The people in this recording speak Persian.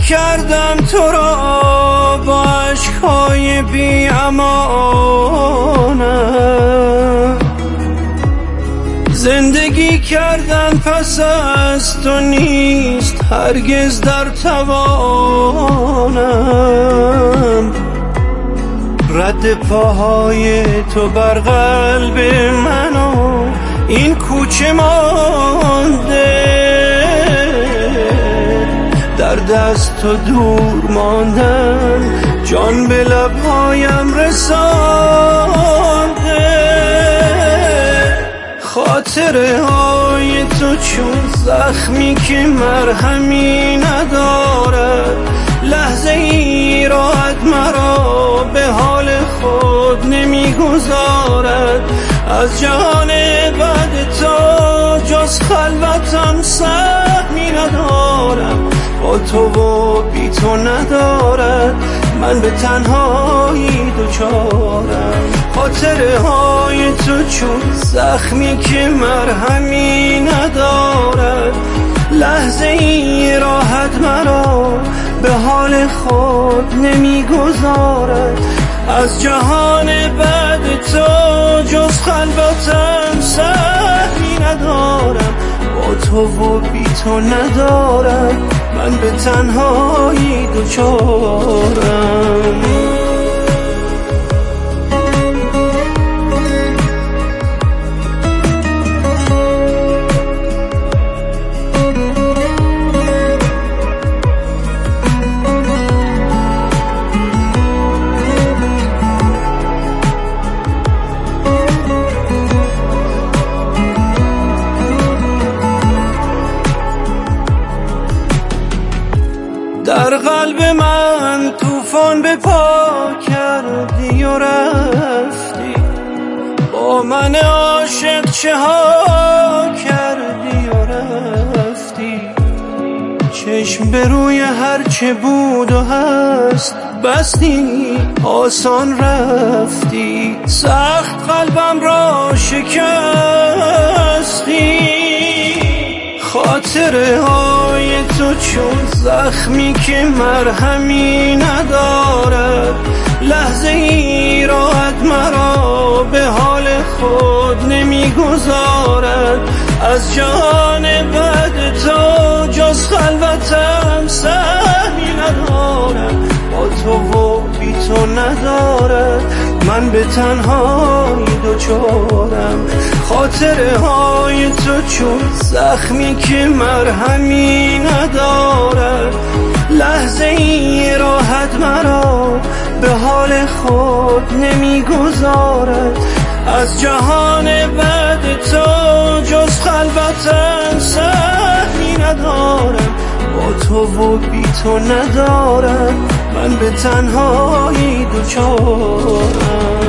کردم تو را با عشقهای بی امانم، زندگی کردن پس از تو نیست هرگز در توانم. رد پاهای تو بر قلب من و این کوچه مانده، در دست تو دور ماندن جان به لبهایم رسانده. خاطره های تو چون زخمی که مرهمی ندارد، لحظه ای راحت مرا به حال خود نمیگذارد. از جهان بعد تو جز خلوتم سهمی ندارم، با تو و بی تو ندارد من به تنهایی دوچارم. خاطره های تو چون زخمی که مرهمی ندارد، لحظه ای راحت مرا به حال خود نمیگذارد. از جهان بعد تو جز خلوتم سهمی ندارم، با تو و بی تو ندارم من به تنهایی دوچارم. در قلب من طوفان به پا کردی و رفتی، با من عاشق چه ها کردی و رفتی. چشم به روی هر چه بود و هست بستی، آسان رفتی، سخت قلبم را شکستی. خاطره های تو چون زخمی که مرهمی ندارد، لحظه ای راحت مرا به حال خود نمیگذارد. از جهان بعد تو جز خلوتم سهمی ندارم، با تو و بی تو ندارد من به تنهایی دوچارم. خاطره های تو چون زخمی که مرهمی ندارد، لحظه ای راحت مرا به حال خود نمیگذارد. از جهان بعد تو جز خلوتم سهمی ندارم، با تو و بی تو ندارم من به تنهایی دوچارم.